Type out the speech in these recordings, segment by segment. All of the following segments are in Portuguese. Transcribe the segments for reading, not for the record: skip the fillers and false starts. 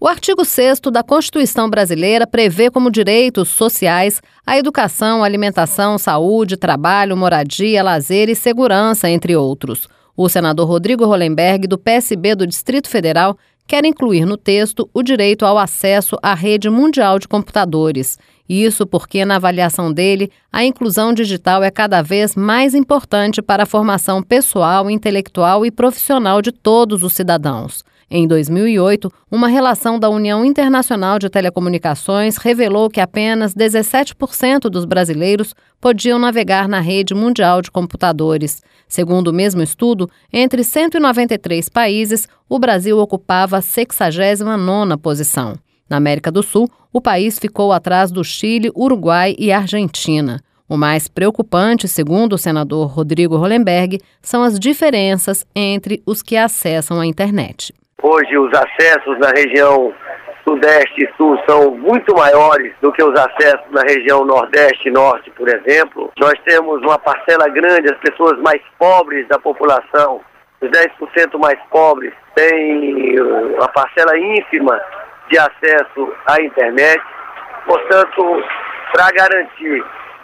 O artigo 6º da Constituição brasileira prevê como direitos sociais a educação, alimentação, saúde, trabalho, moradia, lazer e segurança, entre outros. O senador Rodrigo Hollenberg, do PSB do Distrito Federal, quer incluir no texto o direito ao acesso à rede mundial de computadores. Isso porque, na avaliação dele, a inclusão digital é cada vez mais importante para a formação pessoal, intelectual e profissional de todos os cidadãos. Em 2008, uma relação da União Internacional de Telecomunicações revelou que apenas 17% dos brasileiros podiam navegar na rede mundial de computadores. Segundo o mesmo estudo, entre 193 países, o Brasil ocupava a 69ª posição. Na América do Sul, o país ficou atrás do Chile, Uruguai e Argentina. O mais preocupante, segundo o senador Rodrigo Hollenberg, são as diferenças entre os que acessam a internet. Hoje os acessos na região Sudeste e Sul são muito maiores do que os acessos na região Nordeste e Norte, por exemplo. Nós temos uma parcela grande, as pessoas mais pobres da população, os 10% mais pobres, têm uma parcela ínfima de acesso à internet. Portanto, para garantir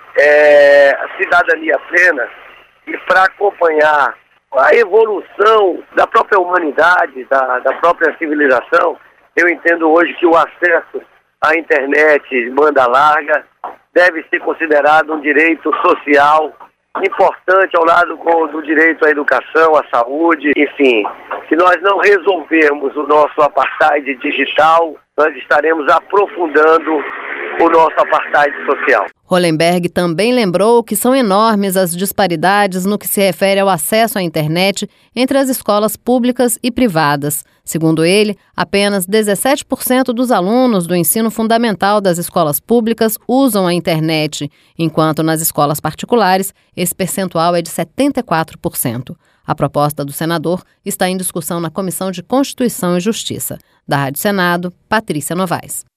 a cidadania plena e para acompanhar a evolução da própria humanidade, da própria civilização, eu entendo hoje que o acesso à internet de banda larga deve ser considerado um direito social importante ao lado do direito à educação, à saúde, enfim. Se nós não resolvermos o nosso apartheid digital, nós estaremos aprofundando o nosso apartheid social. Hollenberg também lembrou que são enormes as disparidades no que se refere ao acesso à internet entre as escolas públicas e privadas. Segundo ele, apenas 17% dos alunos do ensino fundamental das escolas públicas usam a internet, enquanto nas escolas particulares esse percentual é de 74%. A proposta do senador está em discussão na Comissão de Constituição e Justiça. Da Rádio Senado, Patrícia Novaes.